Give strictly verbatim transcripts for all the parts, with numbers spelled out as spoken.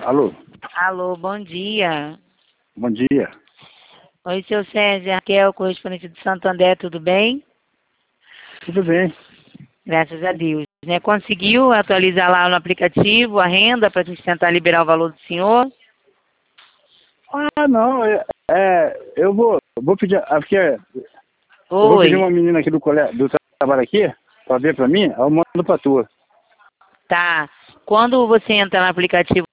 Alô? Alô, bom dia. Bom dia. Oi, seu Sérgio, Raquel, correspondente de Santo André, tudo bem? Tudo bem. Graças a Deus. Né? Conseguiu atualizar lá no aplicativo a renda para a gente tentar liberar o valor do senhor? Ah, não, é, é, eu vou, vou pedir, ah, porque eu vou pedir Oi. uma menina aqui do, colégio, do trabalho aqui, para ver para mim, eu mando para tua. Tá. Quando você entra no aplicativo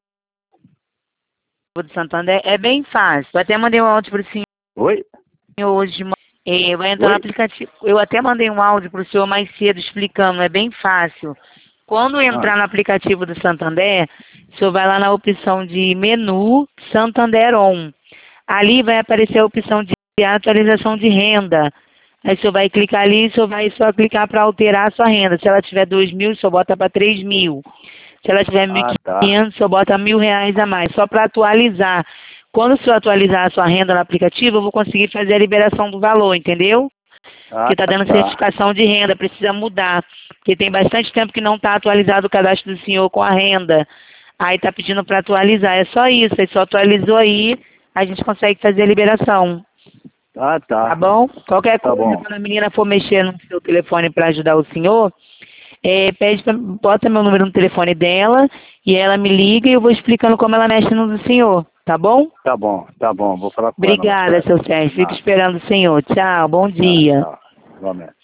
do Santo André, é bem fácil. Eu até mandei um áudio para o senhor Oi? hoje de manhã. É, vai entrar no Oi? aplicativo. Eu até mandei um áudio para o senhor mais cedo explicando, é bem fácil. Quando entrar Ah, no aplicativo do Santander, o senhor vai lá na opção de menu Santander On. Ali vai aparecer a opção de atualização de renda. Aí o senhor vai clicar ali e o senhor vai só clicar para alterar a sua renda. Se ela tiver dois mil, o senhor bota para três mil. Se ela tiver mil e ah, tá. quinhentos, o senhor bota mil reais a mais, só para atualizar. Quando o senhor atualizar a sua renda no aplicativo, eu vou conseguir fazer a liberação do valor, entendeu? Ah, Porque está dando tá. certificação de renda, precisa mudar. Porque tem bastante tempo que não está atualizado o cadastro do senhor com a renda. Aí está pedindo para atualizar. É só isso, aí só atualizou aí, a gente consegue fazer a liberação. Ah, Tá tá. bom? Qualquer Tá coisa, bom. quando a menina for mexer no seu telefone para ajudar o senhor, é, pede pra, bota meu número no telefone dela e ela me liga e eu vou explicando como ela mexe no do senhor. Tá bom? Tá bom, tá bom. Vou falar com ela mais Obrigada, tarde. seu Sérgio. Fico Nada. esperando o senhor. Tchau, bom Tá, dia. tchau. Igualmente.